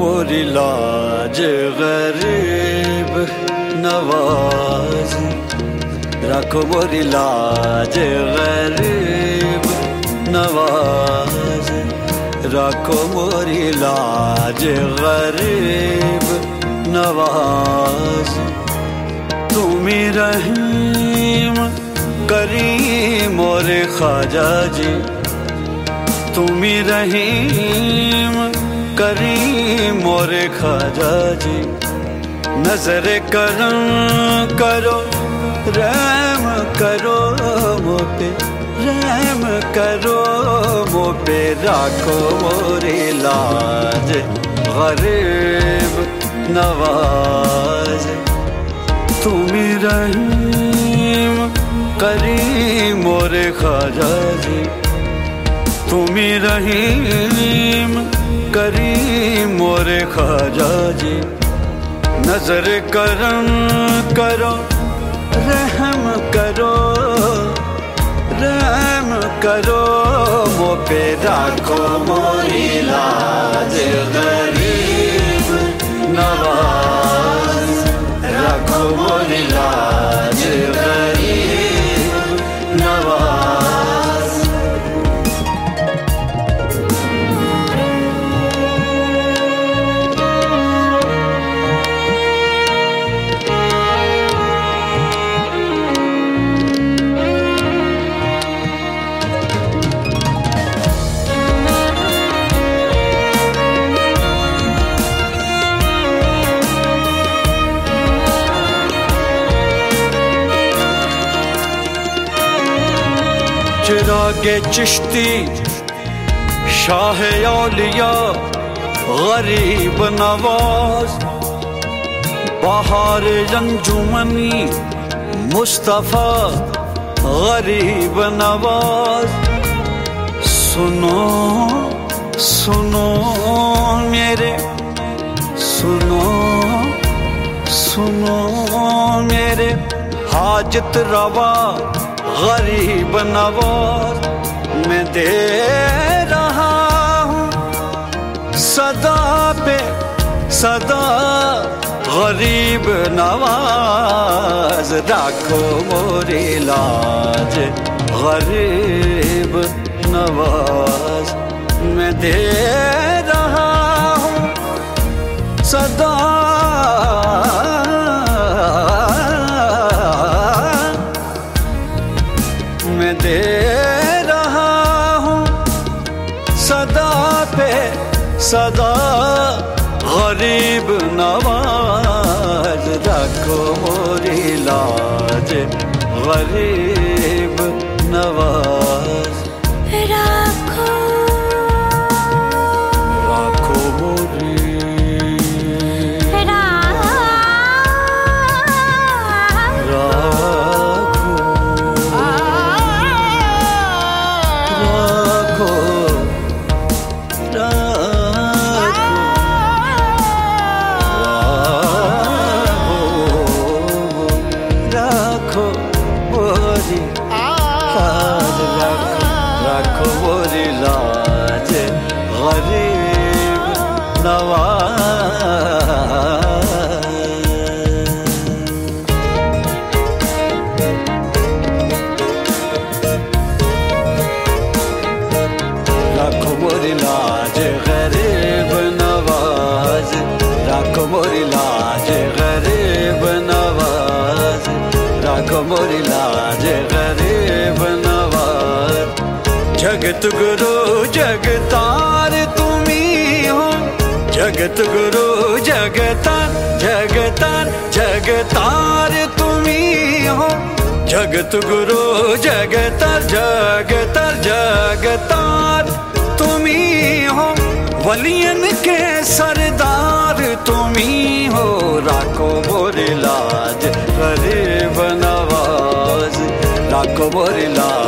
मोरी लाज गरीब नवाज, रखो मोरी लाज गरीब नवाज, रखो मोरी लाज गरीब नवाज। तुमी रहीम करीम और ख्वाजा जी, तुमी रहीम करीम और ख्वाजा जी। नजर करम करो रहम करो मोपे, रहम करो मोपे, राखो मोरी लाज गरीब नवाज। तुमी रहीम करीम और ख्वाजा जी, तुमी रहीम करीम और ख्वाजा जी। नजर करम करो रहम करो, रहम करो मोपे, राखो मोरी लाज गरीब नवाज, राखो मोरी लाज गरीब नवाज। चिरागे चिश्ती शाह औलिया गरीब नवाज, बहार अंजुमनी मुस्तफा गरीब नवाज। सुनो सुनो मेरे, सुनो सुनो मेरे हाजत रवा गरीब नवाज। मैं दे रहा हूँ सदा पे सदा गरीब नवाज, राखो मोरी लाज गरीब नवाज। मैं दे रहा हूँ सदा दे रहा हूँ सदा पे सदा गरीब नवाज, रखो मोरी लाज गरीब नवाज। राखो राखो मोरी राखो मोरी लाज गरीब नवाज। राखो मोरी लाज गरीब नवाज, राखो मोरी लाज गरीब नवाज, राखो मोरी लाज गरीब नवाज। जगत गुरु जगतार तुमी हो, जगत गुरु जगतार जगतार जगतार तुमी हो, जगत गुरु जगतार जगतार जगतार तुमी हो। वलियन के सरदार तुमी हो, राखो मोरी लाज गरीब नवाज, राखो मोरी लाज